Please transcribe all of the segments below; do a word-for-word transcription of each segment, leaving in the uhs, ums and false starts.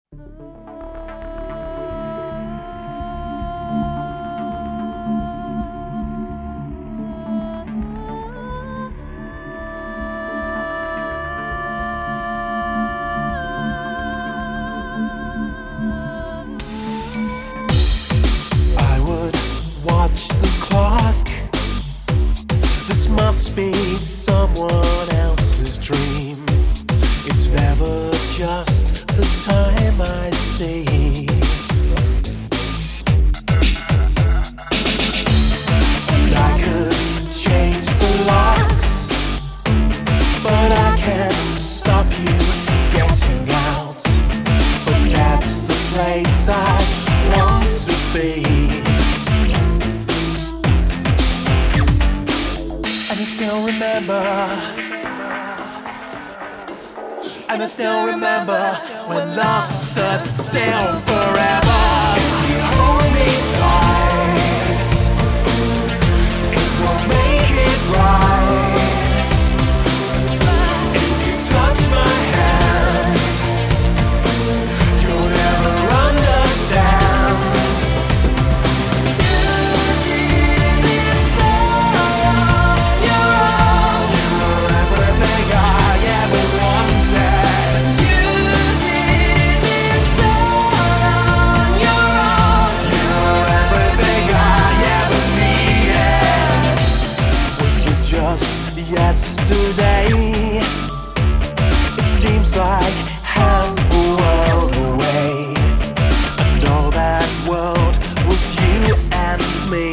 I would watch the clock. This must be someone else's dream. It's never just the time I see. And I could change the locks, but I can't stop you getting out. But that's the place I want to be. And I still remember, and I still remember when love stood still forever. If you hold me tight, it will make it right. If you touch my hand, you'll never understand. You did it all on your own. You were everything I ever wanted. You did it all on your own. You were everything I ever needed. Was it just yesterday? It seems like half a world away, and all that world was you and me.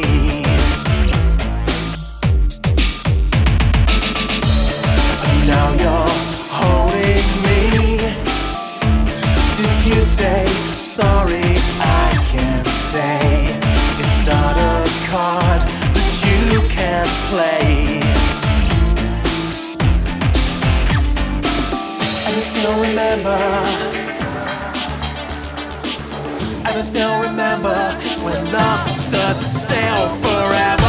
And now you're holding me. Did you say sorry? I can't say. It's not a card that you can play. And I still remember, and I still remember when love stood still forever.